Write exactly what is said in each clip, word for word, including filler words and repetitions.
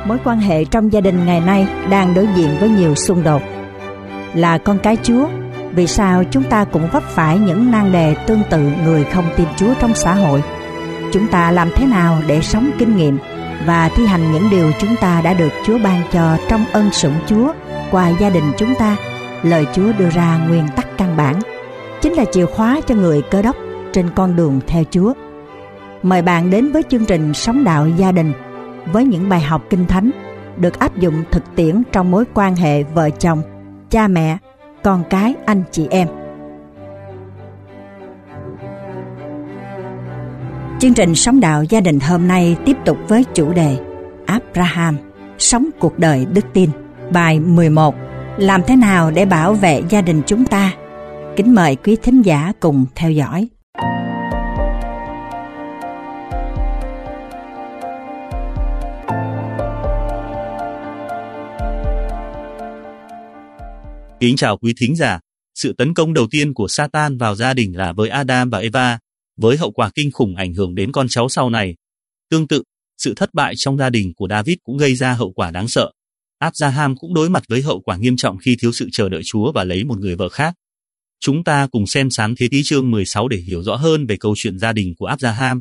Mối quan hệ trong gia đình ngày nay đang đối diện với nhiều xung đột. Là con cái Chúa, vì sao chúng ta cũng vấp phải những nan đề tương tự người không tin Chúa trong xã hội? Chúng ta làm thế nào để sống kinh nghiệm và thi hành những điều chúng ta đã được Chúa ban cho trong ân sủng Chúa qua gia đình chúng ta? Lời Chúa đưa ra nguyên tắc căn bản, chính là chìa khóa cho người Cơ Đốc trên con đường theo Chúa. Mời bạn đến với chương trình Sống Đạo Gia Đình với những bài học Kinh Thánh được áp dụng thực tiễn trong mối quan hệ vợ chồng, cha mẹ, con cái, anh chị em. Chương trình Sống Đạo Gia Đình hôm nay tiếp tục với chủ đề Abraham, sống cuộc đời đức tin. Bài mười một, làm thế nào để bảo vệ gia đình chúng ta? Kính mời quý thính giả cùng theo dõi. Kính chào quý thính giả. Sự tấn công đầu tiên của Satan vào gia đình là với Adam và Eva, với hậu quả kinh khủng ảnh hưởng đến con cháu sau này. Tương tự, sự thất bại trong gia đình của David cũng gây ra hậu quả đáng sợ. Abraham cũng đối mặt với hậu quả nghiêm trọng khi thiếu sự chờ đợi Chúa và lấy một người vợ khác. Chúng ta cùng xem Sáng Thế Ký chương mười sáu để hiểu rõ hơn về câu chuyện gia đình của Abraham.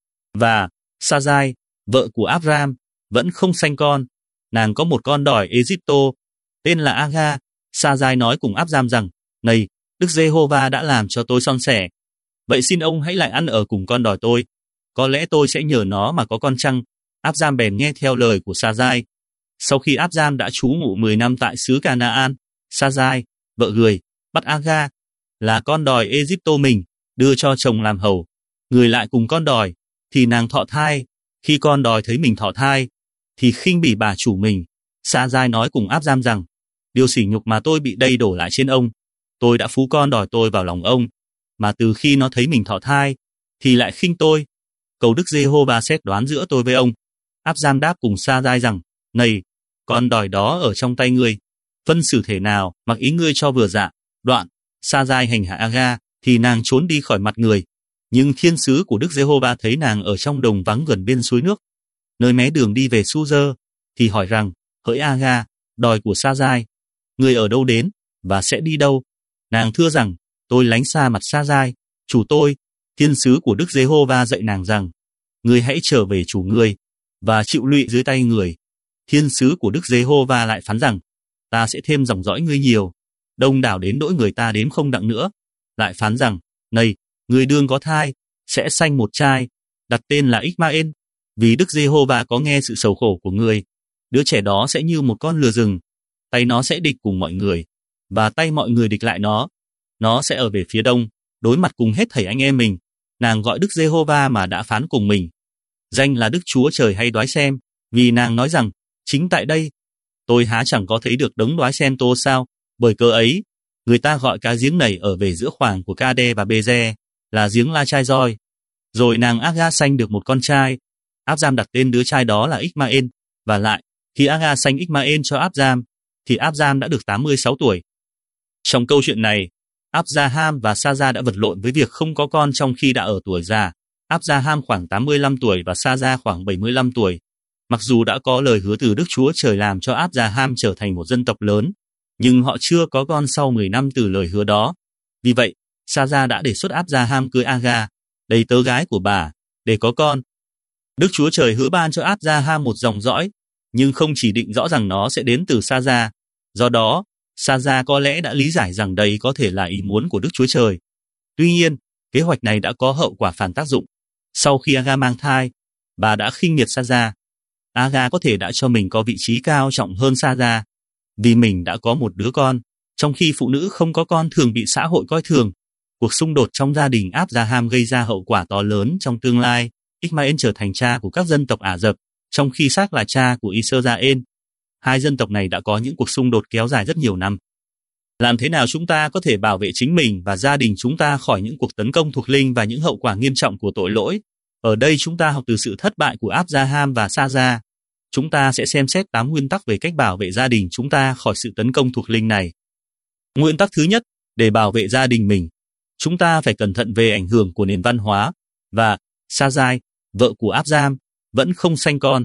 Và Sarai, vợ của Abraham, vẫn không sanh con. Nàng có một con đòi Egypto, tên là Aga. Sarai nói cùng Abraham rằng, này, Đức Giê-hô-va đã làm cho tôi son sẻ. Vậy xin ông hãy lại ăn ở cùng con đòi tôi. Có lẽ tôi sẽ nhờ nó mà có con chăng? Abraham bèn nghe theo lời của Sarai. Sau khi Abraham đã trú ngụ mười năm tại xứ Canaan, Sarai, vợ người, bắt Aga, là con đòi Egypto mình, đưa cho chồng làm hầu. Người lại cùng con đòi, thì nàng thọ thai. Khi con đòi thấy mình thọ thai, thì khinh bỉ bà chủ mình. Sarai nói cùng Abraham rằng, điều sỉ nhục mà tôi bị đây đổ lại trên ông. Tôi đã phú con đòi tôi vào lòng ông, mà từ khi nó thấy mình thọ thai, thì lại khinh tôi. Cầu Đức Giê-hô-va xét đoán giữa tôi với ông. Abraham đáp cùng Sarai rằng, này, con đòi đó ở trong tay ngươi, phân xử thể nào, mặc ý ngươi cho vừa dạ. Đoạn, Sarai hành hạ Aga, thì nàng trốn đi khỏi mặt người. Nhưng thiên sứ của Đức Giê-hô-va thấy nàng ở trong đồng vắng gần bên suối nước, nơi mé đường đi về Su-dơ, thì hỏi rằng, hỡi Aga, đòi của Sarai, ngươi ở đâu đến, và sẽ đi đâu? Nàng thưa rằng, tôi lánh xa mặt Sarai, chủ tôi. Thiên sứ của Đức Giê-hô-va dạy nàng rằng, ngươi hãy trở về chủ ngươi, và chịu lụy dưới tay người. Thiên sứ của Đức Giê-hô-va lại phán rằng, ta sẽ thêm dòng dõi ngươi nhiều, đông đảo đến nỗi người ta đếm không đặng nữa. Lại phán rằng, này, ngươi đương có thai, sẽ sanh một trai, đặt tên là Ishmael, vì Đức Giê-hô-va có nghe sự sầu khổ của ngươi. Đứa trẻ đó sẽ như một con lừa rừng, tay nó sẽ địch cùng mọi người, và tay mọi người địch lại nó. Nó sẽ ở về phía đông, đối mặt cùng hết thảy anh em mình. Nàng gọi Đức Giê-hô-va mà đã phán cùng mình, danh là Đức Chúa Trời hay đoái xem, vì nàng nói rằng, chính tại đây, tôi há chẳng có thấy được đấng đoái xem tô sao? Bởi cớ ấy, người ta gọi cái giếng này ở về giữa khoảng của Ca-đê và Bê-dê, là giếng La Chai Roi. Rồi nàng Aga sanh được một con trai. Abraham đặt tên đứa trai đó là Ishmael. Và lại, khi Aga sanh Ishmael cho Abraham, thì Abraham đã được tám mươi sáu tuổi. Trong câu chuyện này, Abraham và Sarai đã vật lộn với việc không có con trong khi đã ở tuổi già. Abraham khoảng tám mươi lăm tuổi và Sarai khoảng bảy mươi lăm tuổi. Mặc dù đã có lời hứa từ Đức Chúa Trời làm cho Abraham trở thành một dân tộc lớn, nhưng họ chưa có con sau mười năm từ lời hứa đó. Vì vậy, Sarai đã đề xuất Abraham cưới Aga, đầy tớ gái của bà, để có con. Đức Chúa Trời hứa ban cho Abraham một dòng dõi, nhưng không chỉ định rõ rằng nó sẽ đến từ Sarai. Do đó, Sarai có lẽ đã lý giải rằng đây có thể là ý muốn của Đức Chúa Trời. Tuy nhiên, kế hoạch này đã có hậu quả phản tác dụng. Sau khi Aga mang thai, bà đã khinh miệt Sarai. Aga có thể đã cho mình có vị trí cao trọng hơn Sarai, vì mình đã có một đứa con, trong khi phụ nữ không có con thường bị xã hội coi thường. Cuộc xung đột trong gia đình Abraham gây ra hậu quả to lớn trong tương lai. Ishmael trở thành cha của các dân tộc Ả Rập, trong khi Xác là cha của Israel. Hai dân tộc này đã có những cuộc xung đột kéo dài rất nhiều năm. Làm thế nào chúng ta có thể bảo vệ chính mình và gia đình chúng ta khỏi những cuộc tấn công thuộc linh và những hậu quả nghiêm trọng của tội lỗi? Ở đây chúng ta học từ sự thất bại của Abraham và Sarai. Chúng ta sẽ xem xét tám nguyên tắc về cách bảo vệ gia đình chúng ta khỏi sự tấn công thuộc linh này. Nguyên tắc thứ nhất, để bảo vệ gia đình mình, chúng ta phải cẩn thận về ảnh hưởng của nền văn hóa. Và Sarai, vợ của Abraham, vẫn không sanh con.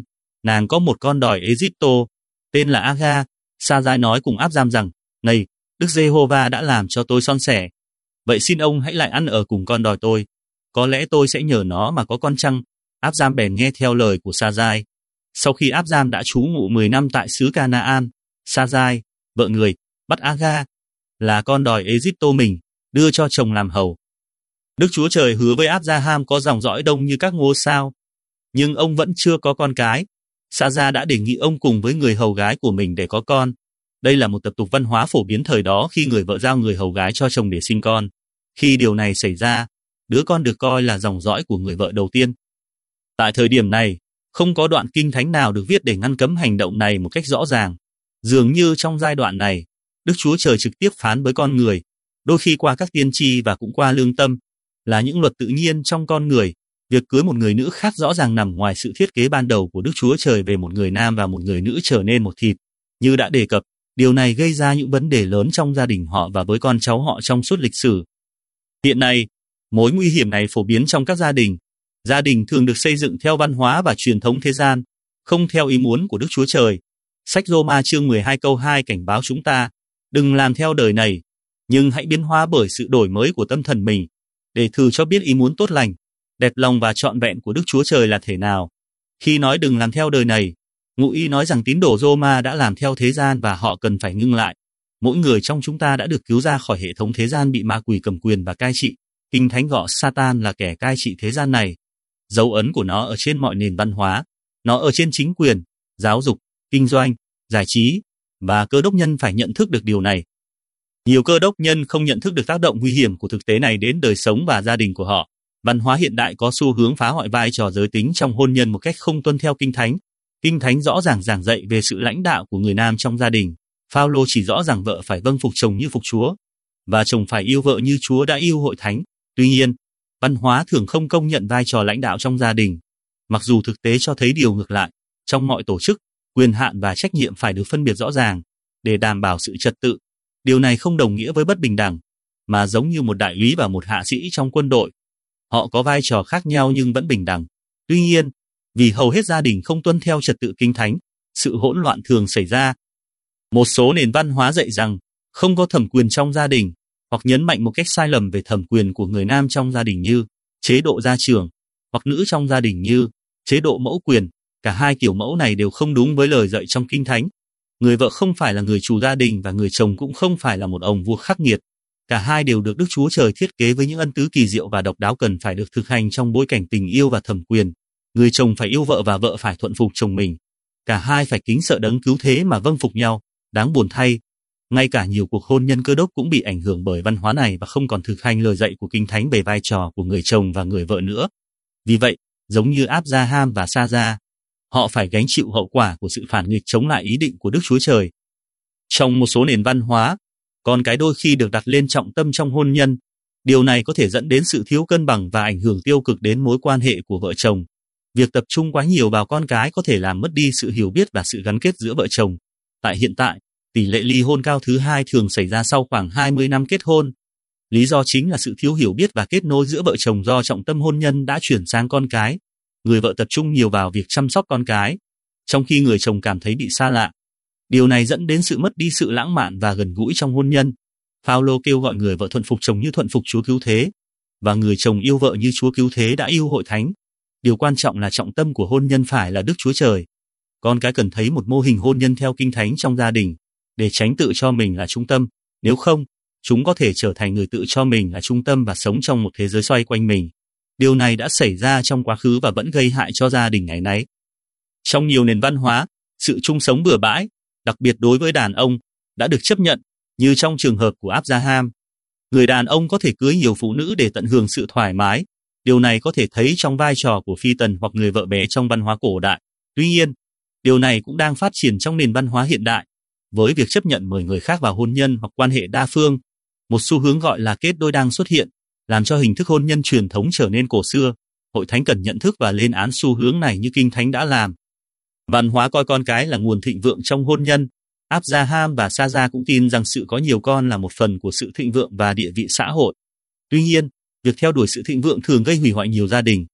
nàng có một con đòi Egypto, tên là Aga. Sa-giai nói cùng Áp-giam rằng, này, Đức Giê-hô-va đã làm cho tôi son sẻ. Vậy xin ông hãy lại ăn ở cùng con đòi tôi. Có lẽ tôi sẽ nhờ nó mà có con chăng? Áp-giam bèn nghe theo lời của Sa-giai. Sau khi Áp-giam đã trú ngụ mười năm tại xứ Ca-na-an, Sa-giai, vợ người, bắt Aga, là con đòi Egypto mình, đưa cho chồng làm hầu. Đức Chúa Trời hứa với Áp-gia-ham có dòng dõi đông như các ngôi sao, nhưng ông vẫn chưa có con cái. Sa-gia đã đề nghị ông cùng với người hầu gái của mình để có con. Đây là một tập tục văn hóa phổ biến thời đó khi người vợ giao người hầu gái cho chồng để sinh con. Khi điều này xảy ra, đứa con được coi là dòng dõi của người vợ đầu tiên. Tại thời điểm này, không có đoạn kinh thánh nào được viết để ngăn cấm hành động này một cách rõ ràng. Dường như trong giai đoạn này, Đức Chúa Trời trực tiếp phán với con người, đôi khi qua các tiên tri và cũng qua lương tâm, là những luật tự nhiên trong con người. Việc cưới một người nữ khác rõ ràng nằm ngoài sự thiết kế ban đầu của Đức Chúa Trời về một người nam và một người nữ trở nên một thịt. Như đã đề cập, điều này gây ra những vấn đề lớn trong gia đình họ và với con cháu họ trong suốt lịch sử. Hiện nay, mối nguy hiểm này phổ biến trong các gia đình. Gia đình thường được xây dựng theo văn hóa và truyền thống thế gian, không theo ý muốn của Đức Chúa Trời. Sách Roma chương mười hai câu hai cảnh báo chúng ta, đừng làm theo đời này, nhưng hãy biến hóa bởi sự đổi mới của tâm thần mình, để thử cho biết ý muốn tốt lành, đẹp lòng và trọn vẹn của Đức Chúa Trời là thể nào. Khi nói đừng làm theo đời này, ngụ ý nói rằng tín đồ Roma đã làm theo thế gian và họ cần phải ngưng lại. Mỗi người trong chúng ta đã được cứu ra khỏi hệ thống thế gian bị ma quỷ cầm quyền và cai trị. Kinh Thánh gọi Satan là kẻ cai trị thế gian này. Dấu ấn của nó ở trên mọi nền văn hóa, nó ở trên chính quyền, giáo dục, kinh doanh, giải trí, và cơ đốc nhân phải nhận thức được điều này. Nhiều cơ đốc nhân không nhận thức được tác động nguy hiểm của thực tế này đến đời sống và gia đình của họ. Văn hóa hiện đại có xu hướng phá hoại vai trò giới tính trong hôn nhân một cách không tuân theo Kinh Thánh. Kinh Thánh rõ ràng giảng dạy về sự lãnh đạo của người nam trong gia đình. Phao-lô chỉ rõ rằng vợ phải vâng phục chồng như phục Chúa, và chồng phải yêu vợ như Chúa đã yêu hội thánh. Tuy nhiên, văn hóa thường không công nhận vai trò lãnh đạo trong gia đình. Mặc dù thực tế cho thấy điều ngược lại, trong mọi tổ chức, quyền hạn và trách nhiệm phải được phân biệt rõ ràng, để đảm bảo sự trật tự. Điều này không đồng nghĩa với bất bình đẳng, mà giống như một đại úy và một hạ sĩ trong quân đội. Họ có vai trò khác nhau nhưng vẫn bình đẳng. Tuy nhiên, vì hầu hết gia đình không tuân theo trật tự Kinh Thánh, sự hỗn loạn thường xảy ra. Một số nền văn hóa dạy rằng không có thẩm quyền trong gia đình, hoặc nhấn mạnh một cách sai lầm về thẩm quyền của người nam trong gia đình như chế độ gia trưởng, hoặc nữ trong gia đình như chế độ mẫu quyền. Cả hai kiểu mẫu này đều không đúng với lời dạy trong Kinh Thánh. Người vợ không phải là người chủ gia đình và người chồng cũng không phải là một ông vua khắc nghiệt. Cả hai đều được Đức Chúa Trời thiết kế với những ân tứ kỳ diệu và độc đáo cần phải được thực hành trong bối cảnh tình yêu và thẩm quyền. Người chồng phải yêu vợ và vợ phải thuận phục chồng mình. Cả hai phải kính sợ đấng cứu thế mà vâng phục nhau. Đáng buồn thay, ngay cả nhiều cuộc hôn nhân cơ đốc cũng bị ảnh hưởng bởi văn hóa này và không còn thực hành lời dạy của Kinh Thánh về vai trò của người chồng và người vợ nữa. Vì vậy, giống như Áp-gia-ham và Sa-gia, họ phải gánh chịu hậu quả của sự phản nghịch chống lại ý định của Đức Chúa Trời. Trong một số nền văn hóa, con cái đôi khi được đặt lên trọng tâm trong hôn nhân. Điều này có thể dẫn đến sự thiếu cân bằng và ảnh hưởng tiêu cực đến mối quan hệ của vợ chồng. Việc tập trung quá nhiều vào con cái có thể làm mất đi sự hiểu biết và sự gắn kết giữa vợ chồng. Tại hiện tại, tỷ lệ ly hôn cao thứ hai thường xảy ra sau khoảng hai mươi năm kết hôn. Lý do chính là sự thiếu hiểu biết và kết nối giữa vợ chồng do trọng tâm hôn nhân đã chuyển sang con cái. Người vợ tập trung nhiều vào việc chăm sóc con cái, trong khi người chồng cảm thấy bị xa lạ. Điều này dẫn đến sự mất đi sự lãng mạn và gần gũi trong hôn nhân. Phao-lô kêu gọi người vợ thuận phục chồng như thuận phục Chúa cứu thế, và người chồng yêu vợ như Chúa cứu thế đã yêu hội thánh. Điều quan trọng là trọng tâm của hôn nhân phải là Đức Chúa Trời. Con cái cần thấy một mô hình hôn nhân theo Kinh Thánh trong gia đình, để tránh tự cho mình là trung tâm. Nếu không, chúng có thể trở thành người tự cho mình là trung tâm và sống trong một thế giới xoay quanh mình. Điều này đã xảy ra trong quá khứ và vẫn gây hại cho gia đình ngày nay. Trong nhiều nền văn hóa, sự chung sống bừa bãi, đặc biệt đối với đàn ông, đã được chấp nhận, như trong trường hợp của Áp-gia-ham. Người đàn ông có thể cưới nhiều phụ nữ để tận hưởng sự thoải mái. Điều này có thể thấy trong vai trò của phi tần hoặc người vợ bé trong văn hóa cổ đại. Tuy nhiên, điều này cũng đang phát triển trong nền văn hóa hiện đại, với việc chấp nhận mời người khác vào hôn nhân hoặc quan hệ đa phương. Một xu hướng gọi là kết đôi đang xuất hiện, làm cho hình thức hôn nhân truyền thống trở nên cổ xưa. Hội thánh cần nhận thức và lên án xu hướng này như Kinh Thánh đã làm. Văn hóa coi con cái là nguồn thịnh vượng trong hôn nhân. Áp-gia-ham và Sa-gia cũng tin rằng sự có nhiều con là một phần của sự thịnh vượng và địa vị xã hội. Tuy nhiên, việc theo đuổi sự thịnh vượng thường gây hủy hoại nhiều gia đình.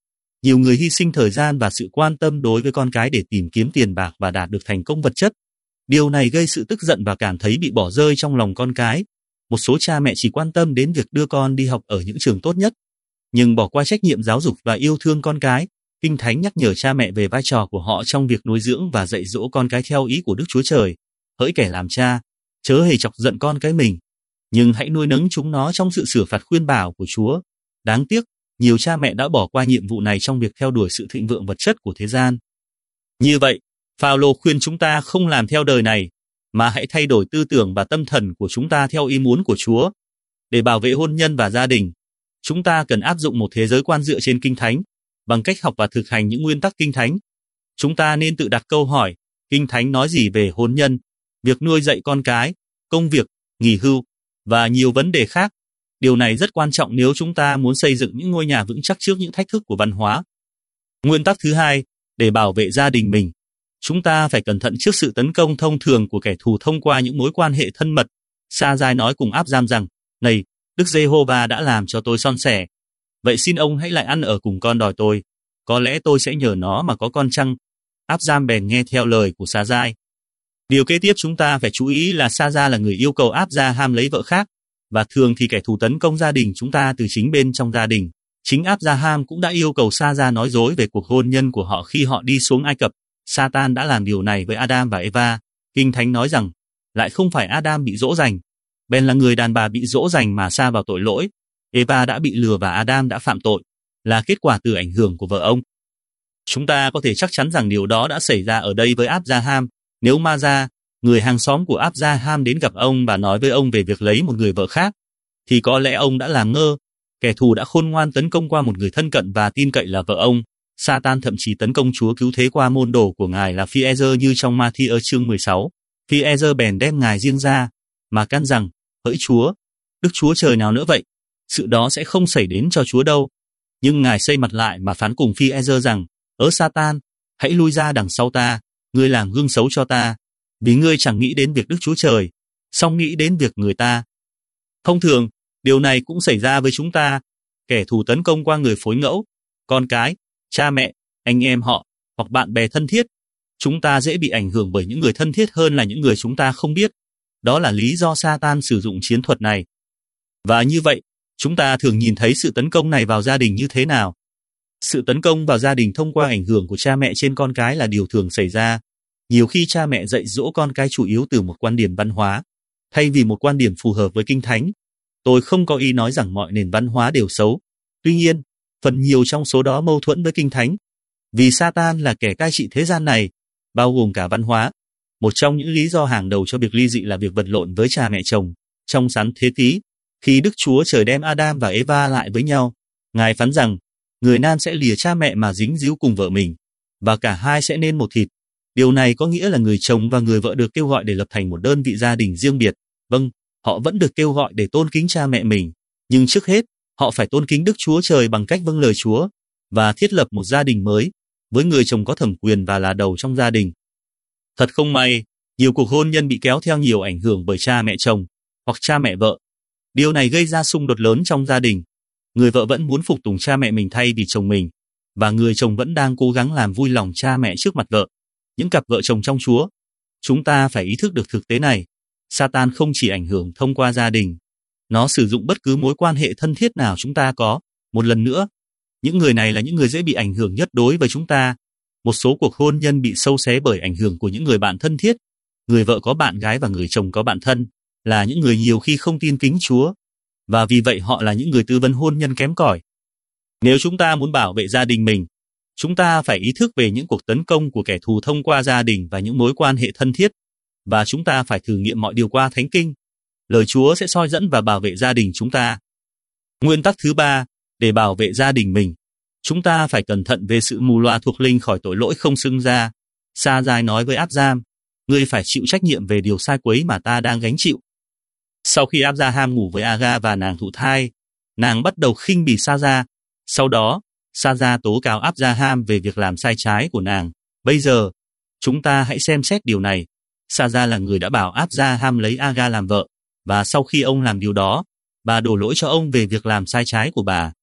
Nhiều người hy sinh thời gian và sự quan tâm đối với con cái để tìm kiếm tiền bạc và đạt được thành công vật chất. Điều này gây sự tức giận và cảm thấy bị bỏ rơi trong lòng con cái. Một số cha mẹ chỉ quan tâm đến việc đưa con đi học ở những trường tốt nhất, nhưng bỏ qua trách nhiệm giáo dục và yêu thương con cái. Kinh Thánh nhắc nhở cha mẹ về vai trò của họ trong việc nuôi dưỡng và dạy dỗ con cái theo ý của Đức Chúa Trời. Hỡi kẻ làm cha, chớ hề chọc giận con cái mình, nhưng hãy nuôi nấng chúng nó trong sự sửa phạt khuyên bảo của Chúa. Đáng tiếc, nhiều cha mẹ đã bỏ qua nhiệm vụ này trong việc theo đuổi sự thịnh vượng vật chất của thế gian. Như vậy, Phao-lô khuyên chúng ta không làm theo đời này, mà hãy thay đổi tư tưởng và tâm thần của chúng ta theo ý muốn của Chúa. Để bảo vệ hôn nhân và gia đình, chúng ta cần áp dụng một thế giới quan dựa trên Kinh Thánh, bằng cách học và thực hành những nguyên tắc Kinh Thánh. Chúng ta nên tự đặt câu hỏi, Kinh Thánh nói gì về hôn nhân, việc nuôi dạy con cái, công việc, nghỉ hưu, và nhiều vấn đề khác. Điều này rất quan trọng nếu chúng ta muốn xây dựng những ngôi nhà vững chắc trước những thách thức của văn hóa. Nguyên tắc thứ hai, để bảo vệ gia đình mình, chúng ta phải cẩn thận trước sự tấn công thông thường của kẻ thù thông qua những mối quan hệ thân mật. Sa-giai nói cùng Áp-giam rằng, này, Đức Giê-hô-va đã làm cho tôi son sẻ. Vậy xin ông hãy lại ăn ở cùng con đòi tôi. Có lẽ tôi sẽ nhờ nó mà có con chăng? Áp-giam bèn nghe theo lời của Sa-giai. Điều kế tiếp chúng ta phải chú ý là Sa-gia là người yêu cầu Áp-gia-ham lấy vợ khác, và thường thì kẻ thù tấn công gia đình chúng ta từ chính bên trong gia đình. Chính Áp-gia-ham cũng đã yêu cầu Sa-gia nói dối về cuộc hôn nhân của họ khi họ đi xuống Ai Cập. Sa-tan đã làm điều này với Adam và Eva. Kinh Thánh nói rằng, lại không phải Adam bị dỗ dành, bèn là người đàn bà bị dỗ dành mà sa vào tội lỗi. Eva đã bị lừa và Adam đã phạm tội, là kết quả từ ảnh hưởng của vợ ông. Chúng ta có thể chắc chắn rằng điều đó đã xảy ra ở đây với Áp-gia-ham. Nếu Ma-gia, người hàng xóm của Áp-gia-ham đến gặp ông và nói với ông về việc lấy một người vợ khác, thì có lẽ ông đã làm ngơ. Kẻ thù đã khôn ngoan tấn công qua một người thân cận và tin cậy là vợ ông. Sa-tan thậm chí tấn công Chúa cứu thế qua môn đồ của ngài là Phi-e-rơ như trong Ma-thi-ơ chương mười sáu. Phi-e-rơ bèn đem ngài riêng ra, mà căn rằng, hỡi Chúa, Đức Chúa Trời nào nữa vậy? Sự đó sẽ không xảy đến cho Chúa đâu. Nhưng ngài xây mặt lại mà phán cùng Phi-e-rơ rằng, ớ Sa-tan, hãy lui ra đằng sau ta, ngươi làm gương xấu cho ta, vì ngươi chẳng nghĩ đến việc Đức Chúa Trời, song nghĩ đến việc người ta. Thông thường, điều này cũng xảy ra với chúng ta. Kẻ thù tấn công qua người phối ngẫu, con cái, cha mẹ, anh em họ, hoặc bạn bè thân thiết. Chúng ta dễ bị ảnh hưởng bởi những người thân thiết hơn là những người chúng ta không biết. Đó là lý do Sa-tan sử dụng chiến thuật này. Và như vậy, chúng ta thường nhìn thấy sự tấn công này vào gia đình như thế nào. Sự tấn công vào gia đình thông qua ảnh hưởng của cha mẹ trên con cái là điều thường xảy ra. Nhiều khi cha mẹ dạy dỗ con cái chủ yếu từ một quan điểm văn hóa, thay vì một quan điểm phù hợp với Kinh Thánh. Tôi không có ý nói rằng mọi nền văn hóa đều xấu. Tuy nhiên, phần nhiều trong số đó mâu thuẫn với Kinh Thánh. Vì Sa-tan là kẻ cai trị thế gian này, bao gồm cả văn hóa. Một trong những lý do hàng đầu cho việc ly dị là việc vật lộn với cha mẹ chồng. Trong Sáng Thế Ký, khi Đức Chúa Trời đem Adam và Eva lại với nhau, ngài phán rằng, người nam sẽ lìa cha mẹ mà dính díu cùng vợ mình, và cả hai sẽ nên một thịt. Điều này có nghĩa là người chồng và người vợ được kêu gọi để lập thành một đơn vị gia đình riêng biệt. Vâng, họ vẫn được kêu gọi để tôn kính cha mẹ mình, nhưng trước hết, họ phải tôn kính Đức Chúa Trời bằng cách vâng lời Chúa, và thiết lập một gia đình mới, với người chồng có thẩm quyền và là đầu trong gia đình. Thật không may, nhiều cuộc hôn nhân bị kéo theo nhiều ảnh hưởng bởi cha mẹ chồng, hoặc cha mẹ vợ. Điều này gây ra xung đột lớn trong gia đình. Người vợ vẫn muốn phục tùng cha mẹ mình thay vì chồng mình, và người chồng vẫn đang cố gắng làm vui lòng cha mẹ trước mặt vợ. Những cặp vợ chồng trong Chúa, chúng ta phải ý thức được thực tế này. Sa-tan không chỉ ảnh hưởng thông qua gia đình, nó sử dụng bất cứ mối quan hệ thân thiết nào chúng ta có. Một lần nữa, những người này là những người dễ bị ảnh hưởng nhất đối với chúng ta. Một số cuộc hôn nhân bị xâu xé bởi ảnh hưởng của những người bạn thân thiết. Người vợ có bạn gái và người chồng có bạn thân, là những người nhiều khi không tin kính Chúa, và vì vậy họ là những người tư vấn hôn nhân kém cỏi. Nếu chúng ta muốn bảo vệ gia đình mình, chúng ta phải ý thức về những cuộc tấn công của kẻ thù thông qua gia đình và những mối quan hệ thân thiết, và chúng ta phải thử nghiệm mọi điều qua Thánh Kinh. Lời Chúa sẽ soi dẫn và bảo vệ gia đình chúng ta. Nguyên tắc thứ ba, để bảo vệ gia đình mình, chúng ta phải cẩn thận về sự mù loà thuộc linh khỏi tội lỗi không xưng ra. Sa-giai nói với Áp-giam, ngươi phải chịu trách nhiệm về điều sai quấy mà ta đang gánh chịu. Sau khi Áp-gia-ham ngủ với Aga và nàng thụ thai, nàng bắt đầu khinh bỉ Sa-gia. Sau đó, Sa-gia tố cáo Áp-gia-ham về việc làm sai trái của nàng. Bây giờ, chúng ta hãy xem xét điều này. Sa-gia là người đã bảo Áp-gia-ham lấy Aga làm vợ, và sau khi ông làm điều đó, bà đổ lỗi cho ông về việc làm sai trái của bà.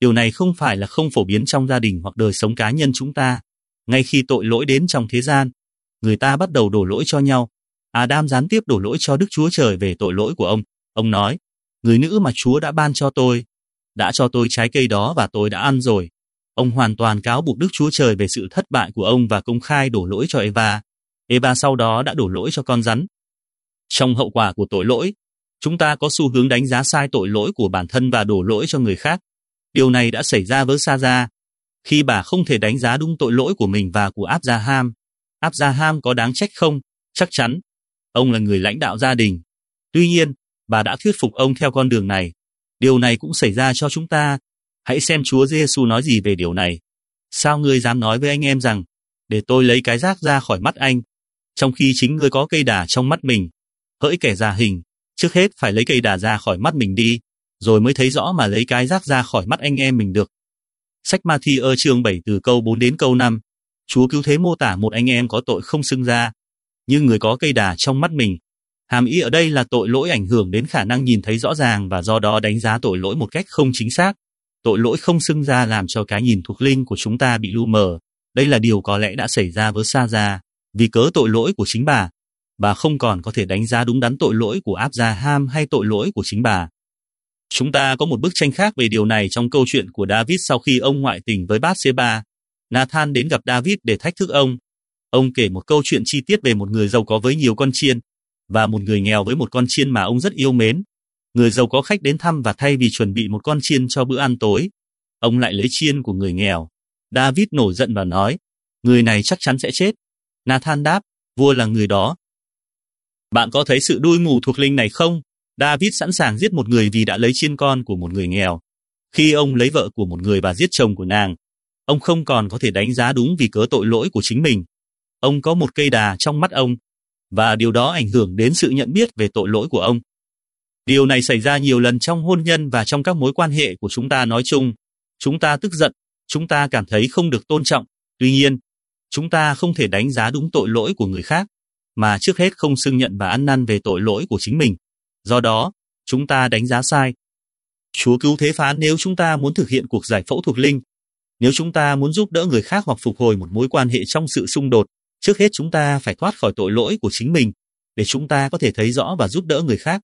Điều này không phải là không phổ biến trong gia đình hoặc đời sống cá nhân chúng ta. Ngay khi tội lỗi đến trong thế gian, người ta bắt đầu đổ lỗi cho nhau. Adam gián tiếp đổ lỗi cho Đức Chúa Trời về tội lỗi của ông. Ông nói, người nữ mà Chúa đã ban cho tôi, đã cho tôi trái cây đó và tôi đã ăn rồi. Ông hoàn toàn cáo buộc Đức Chúa Trời về sự thất bại của ông và công khai đổ lỗi cho Eva. Eva sau đó đã đổ lỗi cho con rắn. Trong hậu quả của tội lỗi, chúng ta có xu hướng đánh giá sai tội lỗi của bản thân và đổ lỗi cho người khác. Điều này đã xảy ra với Sa-ra, khi bà không thể đánh giá đúng tội lỗi của mình và của Áp-gia-ham. Áp-gia-ham có đáng trách không? Chắc chắn. Ông là người lãnh đạo gia đình. Tuy nhiên, bà đã thuyết phục ông theo con đường này. Điều này cũng xảy ra cho chúng ta. Hãy xem Chúa Giê-xu nói gì về điều này. Sao ngươi dám nói với anh em rằng, để tôi lấy cái rác ra khỏi mắt anh, trong khi chính ngươi có cây đà trong mắt mình? Hỡi kẻ già hình, trước hết phải lấy cây đà ra khỏi mắt mình đi, rồi mới thấy rõ mà lấy cái rác ra khỏi mắt anh em mình được. Sách Ma-thi-ơ chương bảy từ câu bốn đến câu năm, Chúa Cứu Thế mô tả một anh em có tội không xưng ra, nhưng người có cây đà trong mắt mình. Hàm ý ở đây là tội lỗi ảnh hưởng đến khả năng nhìn thấy rõ ràng và do đó đánh giá tội lỗi một cách không chính xác. Tội lỗi không xưng ra làm cho cái nhìn thuộc linh của chúng ta bị lu mờ. Đây là điều có lẽ đã xảy ra với Sa-ra, vì cớ tội lỗi của chính bà. Bà không còn có thể đánh giá đúng đắn tội lỗi của Áp-gia-ham hay tội lỗi của chính bà. Chúng ta có một bức tranh khác về điều này trong câu chuyện của David sau khi ông ngoại tình với Bát-sê-ba. Nathan đến gặp David để thách thức ông. Ông kể một câu chuyện chi tiết về một người giàu có với nhiều con chiên, và một người nghèo với một con chiên mà ông rất yêu mến. Người giàu có khách đến thăm và thay vì chuẩn bị một con chiên cho bữa ăn tối, ông lại lấy chiên của người nghèo. David nổi giận và nói, người này chắc chắn sẽ chết. Nathan đáp, vua là người đó. Bạn có thấy sự đuôi mù thuộc linh này không? David sẵn sàng giết một người vì đã lấy chiên con của một người nghèo. Khi ông lấy vợ của một người và giết chồng của nàng, ông không còn có thể đánh giá đúng vì cớ tội lỗi của chính mình. Ông có một cây đà trong mắt ông, và điều đó ảnh hưởng đến sự nhận biết về tội lỗi của ông. Điều này xảy ra nhiều lần trong hôn nhân và trong các mối quan hệ của chúng ta nói chung. Chúng ta tức giận, chúng ta cảm thấy không được tôn trọng. Tuy nhiên, chúng ta không thể đánh giá đúng tội lỗi của người khác, mà trước hết không xưng nhận và ăn năn về tội lỗi của chính mình. Do đó, chúng ta đánh giá sai. Chúa Cứu Thế phán nếu chúng ta muốn thực hiện cuộc giải phẫu thuộc linh, nếu chúng ta muốn giúp đỡ người khác hoặc phục hồi một mối quan hệ trong sự xung đột, trước hết chúng ta phải thoát khỏi tội lỗi của chính mình, để chúng ta có thể thấy rõ và giúp đỡ người khác.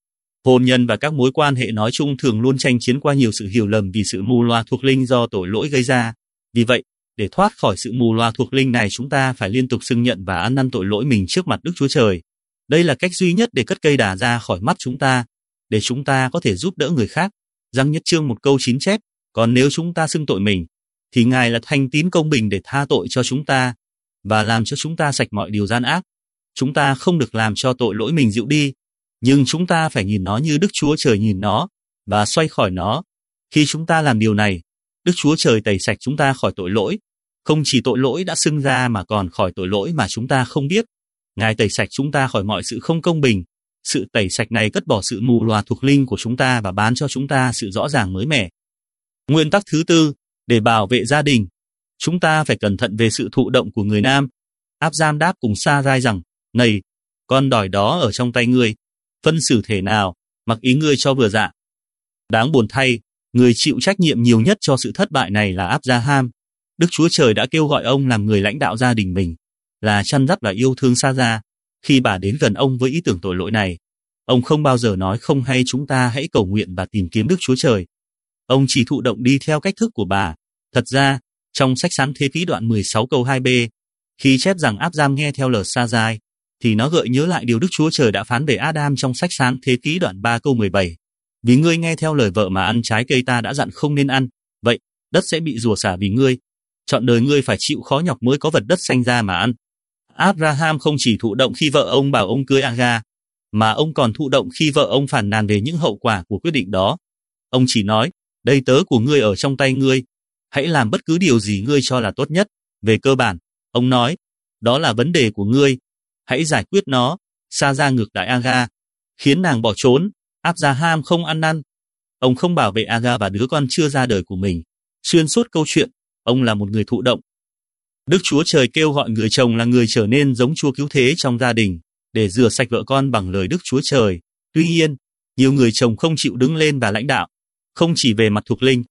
Hôn nhân và các mối quan hệ nói chung thường luôn tranh chiến qua nhiều sự hiểu lầm vì sự mù loà thuộc linh do tội lỗi gây ra. Vì vậy, để thoát khỏi sự mù loà thuộc linh này chúng ta phải liên tục xưng nhận và ăn năn tội lỗi mình trước mặt Đức Chúa Trời. Đây là cách duy nhất để cất cây đà ra khỏi mắt chúng ta, để chúng ta có thể giúp đỡ người khác. Giăng nhất chương một câu chín chép, còn nếu chúng ta xưng tội mình, thì Ngài là thành tín công bình để tha tội cho chúng ta, và làm cho chúng ta sạch mọi điều gian ác. Chúng ta không được làm cho tội lỗi mình dịu đi, nhưng chúng ta phải nhìn nó như Đức Chúa Trời nhìn nó, và xoay khỏi nó. Khi chúng ta làm điều này, Đức Chúa Trời tẩy sạch chúng ta khỏi tội lỗi, không chỉ tội lỗi đã xưng ra mà còn khỏi tội lỗi mà chúng ta không biết. Ngài tẩy sạch chúng ta khỏi mọi sự không công bình. Sự tẩy sạch này cất bỏ sự mù lòa thuộc linh của chúng ta và bán cho chúng ta sự rõ ràng mới mẻ. Nguyên tắc thứ tư, để bảo vệ gia đình, chúng ta phải cẩn thận về sự thụ động của người nam. Áp-giam đáp cùng Sa-rai rằng, này, con đòi đó ở trong tay ngươi, phân xử thể nào, mặc ý ngươi cho vừa dạ. Đáng buồn thay, người chịu trách nhiệm nhiều nhất cho sự thất bại này là Áp-gia-ham. Đức Chúa Trời đã kêu gọi ông làm người lãnh đạo gia đình mình, là chăn dắt và yêu thương Sa-ra. Khi bà đến gần ông với ý tưởng tội lỗi này, ông không bao giờ nói không hay chúng ta hãy cầu nguyện và tìm kiếm Đức Chúa Trời. Ông chỉ thụ động đi theo cách thức của bà. Thật ra, trong sách Sáng Thế Ký đoạn mười sáu câu hai b, khi chép rằng Áp-giam nghe theo lời Sa-rai, thì nó gợi nhớ lại điều Đức Chúa Trời đã phán về Adam trong sách Sáng Thế Ký đoạn ba câu mười bảy. Vì ngươi nghe theo lời vợ mà ăn trái cây ta đã dặn không nên ăn, vậy đất sẽ bị rủa xả vì ngươi. Trọn đời ngươi phải chịu khó nhọc mới có vật đất sanh ra mà ăn. Abraham không chỉ thụ động khi vợ ông bảo ông cưới Aga, mà ông còn thụ động khi vợ ông phàn nàn về những hậu quả của quyết định đó. Ông chỉ nói, đây tớ của ngươi ở trong tay ngươi, hãy làm bất cứ điều gì ngươi cho là tốt nhất. Về cơ bản, ông nói, đó là vấn đề của ngươi, hãy giải quyết nó. Sa-ra ngược đãi Aga, khiến nàng bỏ trốn. Áp-gia-ham không ăn năn. Ông không bảo vệ Aga và đứa con chưa ra đời của mình. Xuyên suốt câu chuyện, ông là một người thụ động. Đức Chúa Trời kêu gọi người chồng là người trở nên giống Chúa Cứu Thế trong gia đình, để rửa sạch vợ con bằng lời Đức Chúa Trời. Tuy nhiên, nhiều người chồng không chịu đứng lên và lãnh đạo, không chỉ về mặt thuộc linh,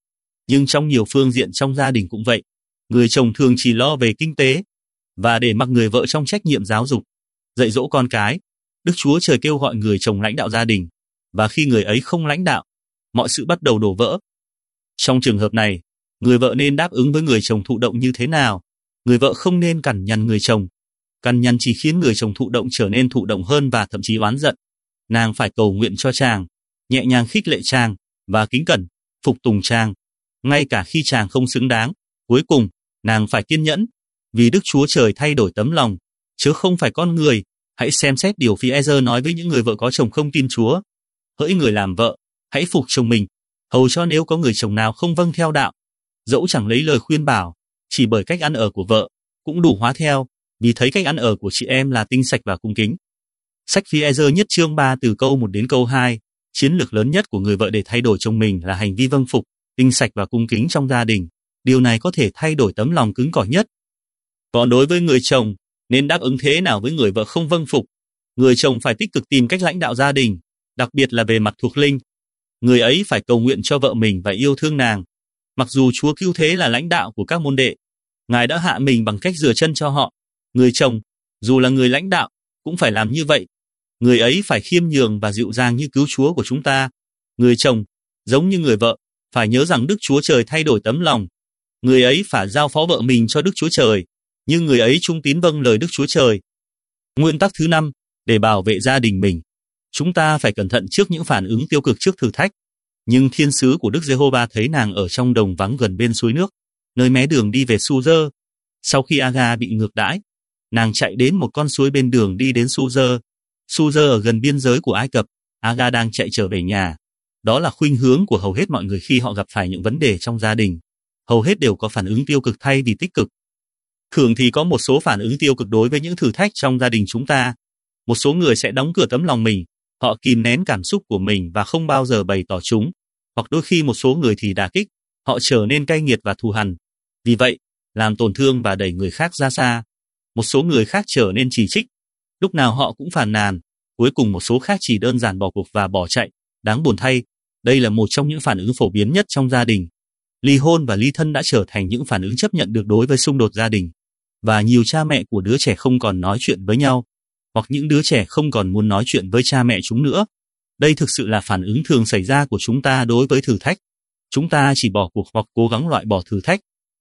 Nhưng trong nhiều phương diện trong gia đình cũng vậy, người chồng thường chỉ lo về kinh tế và để mặc người vợ trong trách nhiệm giáo dục, dạy dỗ con cái. Đức Chúa Trời kêu gọi người chồng lãnh đạo gia đình, và khi người ấy không lãnh đạo, mọi sự bắt đầu đổ vỡ. Trong trường hợp này, người vợ nên đáp ứng với người chồng thụ động như thế nào? Người vợ không nên cằn nhằn người chồng. Cằn nhằn chỉ khiến người chồng thụ động trở nên thụ động hơn và thậm chí oán giận. Nàng phải cầu nguyện cho chàng, nhẹ nhàng khích lệ chàng và kính cẩn, phục tùng chàng, ngay cả khi chàng không xứng đáng. Cuối cùng, nàng phải kiên nhẫn, vì Đức Chúa Trời thay đổi tấm lòng, chứ không phải con người. Hãy xem xét điều Phi-e-rơ nói với những người vợ có chồng không tin Chúa. Hỡi người làm vợ, hãy phục chồng mình, hầu cho nếu có người chồng nào không vâng theo đạo, dẫu chẳng lấy lời khuyên bảo, chỉ bởi cách ăn ở của vợ, cũng đủ hóa theo, vì thấy cách ăn ở của chị em là tinh sạch và cung kính. Sách Phi-e-rơ nhất chương ba từ câu một đến câu hai, chiến lược lớn nhất của người vợ để thay đổi chồng mình là hành vi vâng phục, tinh sạch và cung kính trong gia đình. Điều này có thể thay đổi tấm lòng cứng cỏi nhất. Còn đối với người chồng, nên đáp ứng thế nào với người vợ không vâng phục? Người chồng phải tích cực tìm cách lãnh đạo gia đình, đặc biệt là về mặt thuộc linh. Người ấy phải cầu nguyện cho vợ mình và yêu thương nàng. Mặc dù Chúa cứu thế là lãnh đạo của các môn đệ, Ngài đã hạ mình bằng cách rửa chân cho họ. Người chồng, dù là người lãnh đạo, cũng phải làm như vậy. Người ấy phải khiêm nhường và dịu dàng như cứu Chúa của chúng ta. Người chồng, giống như người vợ, phải nhớ rằng Đức Chúa Trời thay đổi tấm lòng. Người ấy phải giao phó vợ mình cho Đức Chúa Trời, nhưng người ấy trung tín vâng lời Đức Chúa Trời. Nguyên tắc thứ năm, để bảo vệ gia đình mình, chúng ta phải cẩn thận trước những phản ứng tiêu cực trước thử thách. Nhưng thiên sứ của Đức Giê-hô-va thấy nàng ở trong đồng vắng gần bên suối nước, nơi mé đường đi về Su-dơ. Sau khi Aga bị ngược đãi, nàng chạy đến một con suối bên đường đi đến Su-dơ. Su-dơ ở gần biên giới của Ai Cập, Aga đang chạy trở về nhà. Đó là khuynh hướng của hầu hết mọi người khi họ gặp phải những vấn đề trong gia đình. Hầu hết đều có phản ứng tiêu cực thay vì tích cực. Thường thì có một số phản ứng tiêu cực đối với những thử thách trong gia đình chúng ta. Một số người sẽ đóng cửa tấm lòng mình, họ kìm nén cảm xúc của mình và không bao giờ bày tỏ chúng. Hoặc đôi khi một số người thì đả kích, họ trở nên cay nghiệt và thù hằn. Vì vậy, làm tổn thương và đẩy người khác ra xa. Một số người khác trở nên chỉ trích, lúc nào họ cũng phàn nàn. Cuối cùng một số khác chỉ đơn giản bỏ cuộc và bỏ chạy. Đáng buồn thay, đây là một trong những phản ứng phổ biến nhất trong gia đình. Ly hôn và ly thân đã trở thành những phản ứng chấp nhận được đối với xung đột gia đình. Và nhiều cha mẹ của đứa trẻ không còn nói chuyện với nhau, hoặc những đứa trẻ không còn muốn nói chuyện với cha mẹ chúng nữa. Đây thực sự là phản ứng thường xảy ra của chúng ta đối với thử thách. Chúng ta chỉ bỏ cuộc hoặc cố gắng loại bỏ thử thách.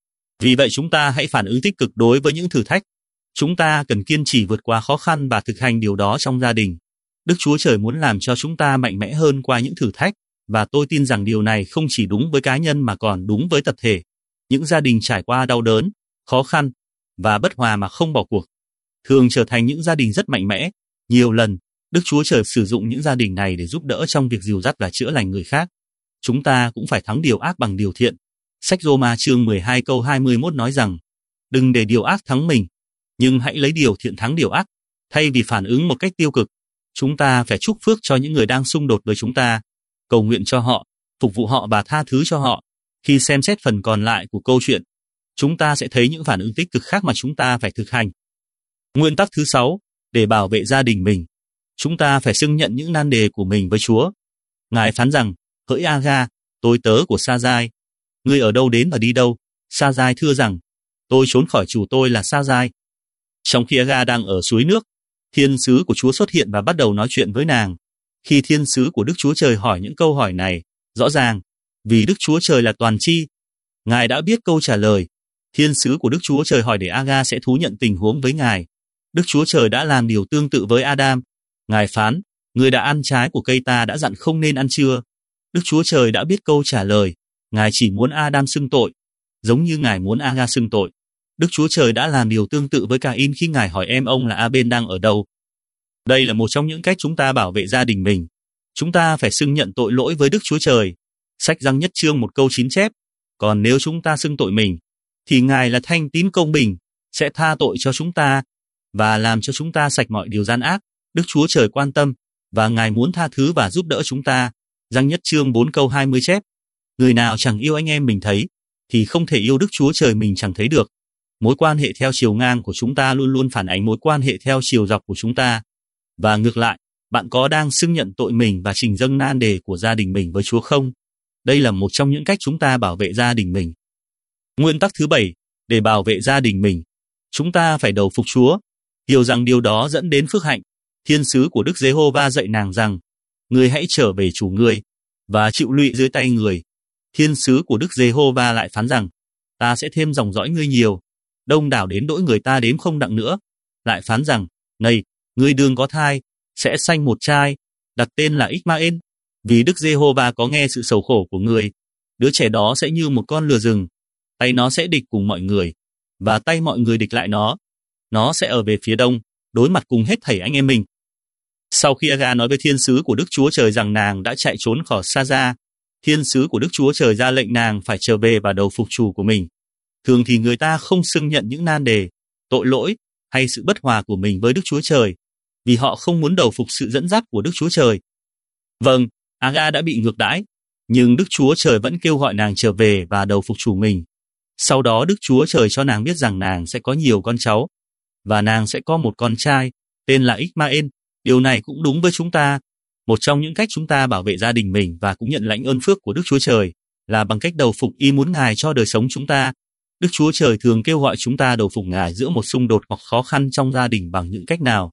Vì vậy chúng ta hãy phản ứng tích cực đối với những thử thách. Chúng ta cần kiên trì vượt qua khó khăn và thực hành điều đó trong gia đình. Đức Chúa Trời muốn làm cho chúng ta mạnh mẽ hơn qua những thử thách, và tôi tin rằng điều này không chỉ đúng với cá nhân mà còn đúng với tập thể. Những gia đình trải qua đau đớn, khó khăn và bất hòa mà không bỏ cuộc thường trở thành những gia đình rất mạnh mẽ. Nhiều lần, Đức Chúa Trời sử dụng những gia đình này để giúp đỡ trong việc dìu dắt và chữa lành người khác. Chúng ta cũng phải thắng điều ác bằng điều thiện. Sách Roma chương mười hai câu hai mươi mốt nói rằng, đừng để điều ác thắng mình, nhưng hãy lấy điều thiện thắng điều ác. Thay vì phản ứng một cách tiêu cực, chúng ta phải chúc phước cho những người đang xung đột với chúng ta, cầu nguyện cho họ, phục vụ họ và tha thứ cho họ. Khi xem xét phần còn lại của câu chuyện, chúng ta sẽ thấy những phản ứng tích cực khác mà chúng ta phải thực hành. Nguyên tắc thứ sáu, để bảo vệ gia đình mình, chúng ta phải xưng nhận những nan đề của mình với Chúa. Ngài phán rằng, hỡi Aga, tôi tớ của Sa-giai, ngươi ở đâu đến và đi đâu? Sa-giai thưa rằng, tôi trốn khỏi chủ tôi là Sa-giai. Trong khi Aga đang ở suối nước, thiên sứ của Chúa xuất hiện và bắt đầu nói chuyện với nàng. Khi thiên sứ của Đức Chúa Trời hỏi những câu hỏi này, rõ ràng, vì Đức Chúa Trời là toàn tri, Ngài đã biết câu trả lời. Thiên sứ của Đức Chúa Trời hỏi để Aga sẽ thú nhận tình huống với Ngài. Đức Chúa Trời đã làm điều tương tự với Adam. Ngài phán, ngươi đã ăn trái của cây ta đã dặn không nên ăn chưa? Đức Chúa Trời đã biết câu trả lời. Ngài chỉ muốn Adam xưng tội, giống như Ngài muốn Aga xưng tội. Đức Chúa Trời đã làm điều tương tự với Ca-in khi Ngài hỏi em ông là A-bên đang ở đâu. Đây là một trong những cách chúng ta bảo vệ gia đình mình. Chúng ta phải xưng nhận tội lỗi với Đức Chúa Trời. Sách Giăng nhất chương một câu chín chép, còn nếu chúng ta xưng tội mình, thì Ngài là thanh tín công bình, sẽ tha tội cho chúng ta và làm cho chúng ta sạch mọi điều gian ác. Đức Chúa Trời quan tâm và Ngài muốn tha thứ và giúp đỡ chúng ta. Giăng nhất chương bốn câu hai mươi chép, người nào chẳng yêu anh em mình thấy, thì không thể yêu Đức Chúa Trời mình chẳng thấy được. Mối quan hệ theo chiều ngang của chúng ta luôn luôn phản ánh mối quan hệ theo chiều dọc của chúng ta. Và ngược lại, bạn có đang xưng nhận tội mình và trình dâng nan đề của gia đình mình với Chúa không? Đây là một trong những cách chúng ta bảo vệ gia đình mình. Nguyên tắc thứ bảy, để bảo vệ gia đình mình, chúng ta phải đầu phục Chúa, hiểu rằng điều đó dẫn đến phước hạnh. Thiên sứ của Đức Giê-hô-va dạy nàng rằng, ngươi hãy trở về chủ ngươi và chịu lụy dưới tay người. Thiên sứ của Đức Giê-hô-va lại phán rằng, ta sẽ thêm dòng dõi ngươi nhiều, đông đảo đến nỗi người ta đếm không đặng nữa. Lại phán rằng, này, ngươi đương có thai, sẽ sanh một trai, đặt tên là Ishmael, vì Đức Giê-hô-va có nghe sự sầu khổ của ngươi. Đứa trẻ đó sẽ như một con lừa rừng, tay nó sẽ địch cùng mọi người, và tay mọi người địch lại nó. Nó sẽ ở về phía đông, đối mặt cùng hết thảy anh em mình. Sau khi Aga nói với thiên sứ của Đức Chúa Trời rằng nàng đã chạy trốn khỏi Sa-ra, thiên sứ của Đức Chúa Trời ra lệnh nàng phải trở về và đầu phục chủ của mình. Thường thì người ta không xưng nhận những nan đề, tội lỗi hay sự bất hòa của mình với Đức Chúa Trời, vì họ không muốn đầu phục sự dẫn dắt của Đức Chúa Trời. Vâng, Aga đã bị ngược đãi, nhưng Đức Chúa Trời vẫn kêu gọi nàng trở về và đầu phục chủ mình. Sau đó Đức Chúa Trời cho nàng biết rằng nàng sẽ có nhiều con cháu, và nàng sẽ có một con trai, tên là Ishmael. Điều này cũng đúng với chúng ta. Một trong những cách chúng ta bảo vệ gia đình mình và cũng nhận lãnh ơn phước của Đức Chúa Trời là bằng cách đầu phục ý muốn Ngài cho đời sống chúng ta. Đức Chúa Trời thường kêu gọi chúng ta đầu phục Ngài giữa một xung đột hoặc khó khăn trong gia đình bằng những cách nào.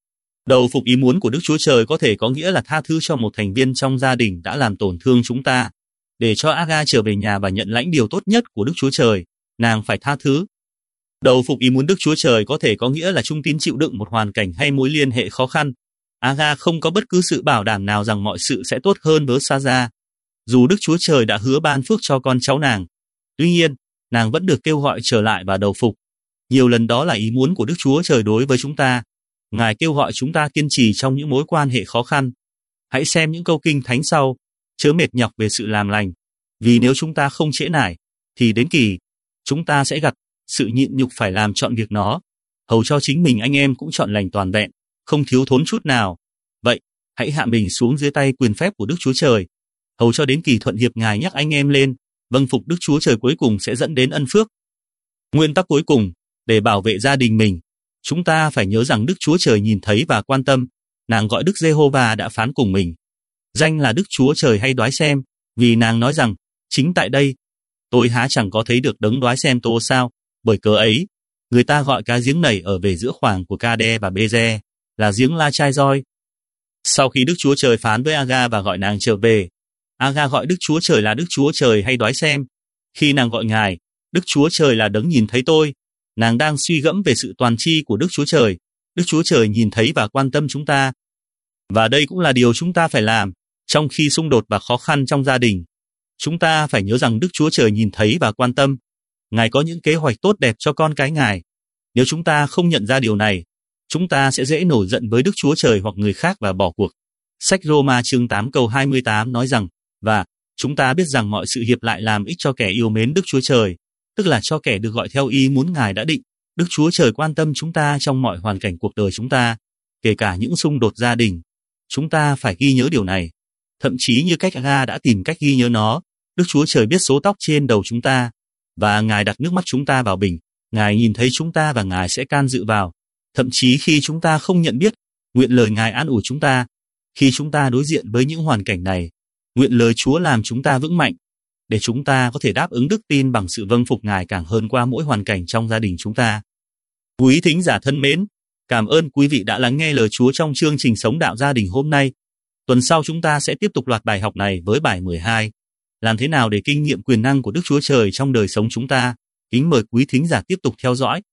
Đầu phục ý muốn của Đức Chúa Trời có thể có nghĩa là tha thứ cho một thành viên trong gia đình đã làm tổn thương chúng ta. Để cho Aga trở về nhà và nhận lãnh điều tốt nhất của Đức Chúa Trời, nàng phải tha thứ. Đầu phục ý muốn Đức Chúa Trời có thể có nghĩa là trung tín chịu đựng một hoàn cảnh hay mối liên hệ khó khăn. Aga không có bất cứ sự bảo đảm nào rằng mọi sự sẽ tốt hơn với Sa-ra. Dù Đức Chúa Trời đã hứa ban phước cho con cháu nàng, tuy nhiên, nàng vẫn được kêu gọi trở lại và đầu phục. Nhiều lần đó là ý muốn của Đức Chúa Trời đối với chúng ta. Ngài kêu gọi chúng ta kiên trì trong những mối quan hệ khó khăn. Hãy xem những câu kinh thánh sau, chớ mệt nhọc về sự làm lành, vì nếu chúng ta không trễ nải, thì đến kỳ, chúng ta sẽ gặt sự nhịn nhục phải làm trọn việc nó, hầu cho chính mình anh em cũng trọn lành toàn vẹn, không thiếu thốn chút nào. Vậy, hãy hạ mình xuống dưới tay quyền phép của Đức Chúa Trời, hầu cho đến kỳ thuận hiệp Ngài nhắc anh em lên, vâng phục Đức Chúa Trời cuối cùng sẽ dẫn đến ân phước. Nguyên tắc cuối cùng, để bảo vệ gia đình mình, chúng ta phải nhớ rằng Đức Chúa Trời nhìn thấy và quan tâm. Nàng gọi Đức Giê-hô-va đã phán cùng mình, danh là Đức Chúa Trời hay đoái xem, vì nàng nói rằng, chính tại đây, tôi há chẳng có thấy được đấng đoái xem tôi sao. Bởi cớ ấy, người ta gọi cái giếng này ở về giữa khoảng của Ca-đe và Bê-dê, là giếng La Chai Roi. Sau khi Đức Chúa Trời phán với Aga và gọi nàng trở về, Aga gọi Đức Chúa Trời là Đức Chúa Trời hay đoái xem. Khi nàng gọi Ngài, Đức Chúa Trời là đấng nhìn thấy tôi, nàng đang suy gẫm về sự toàn tri của Đức Chúa Trời. Đức Chúa Trời nhìn thấy và quan tâm chúng ta. Và đây cũng là điều chúng ta phải làm, trong khi xung đột và khó khăn trong gia đình. Chúng ta phải nhớ rằng Đức Chúa Trời nhìn thấy và quan tâm. Ngài có những kế hoạch tốt đẹp cho con cái Ngài. Nếu chúng ta không nhận ra điều này, chúng ta sẽ dễ nổi giận với Đức Chúa Trời hoặc người khác và bỏ cuộc. Sách Roma chương tám câu hai mươi tám nói rằng, và chúng ta biết rằng mọi sự hiệp lại làm ích cho kẻ yêu mến Đức Chúa Trời, tức là cho kẻ được gọi theo ý muốn Ngài đã định. Đức Chúa Trời quan tâm chúng ta trong mọi hoàn cảnh cuộc đời chúng ta, kể cả những xung đột gia đình. Chúng ta phải ghi nhớ điều này. Thậm chí như cách Aga đã tìm cách ghi nhớ nó, Đức Chúa Trời biết số tóc trên đầu chúng ta, và Ngài đặt nước mắt chúng ta vào bình. Ngài nhìn thấy chúng ta và Ngài sẽ can dự vào. Thậm chí khi chúng ta không nhận biết, nguyện lời Ngài an ủi chúng ta. Khi chúng ta đối diện với những hoàn cảnh này, nguyện lời Chúa làm chúng ta vững mạnh, để chúng ta có thể đáp ứng đức tin bằng sự vâng phục Ngài càng hơn qua mỗi hoàn cảnh trong gia đình chúng ta. Quý thính giả thân mến, cảm ơn quý vị đã lắng nghe lời Chúa trong chương trình Sống Đạo Gia Đình hôm nay. Tuần sau chúng ta sẽ tiếp tục loạt bài học này với bài mười hai. Làm thế nào để kinh nghiệm quyền năng của Đức Chúa Trời trong đời sống chúng ta? Kính mời quý thính giả tiếp tục theo dõi.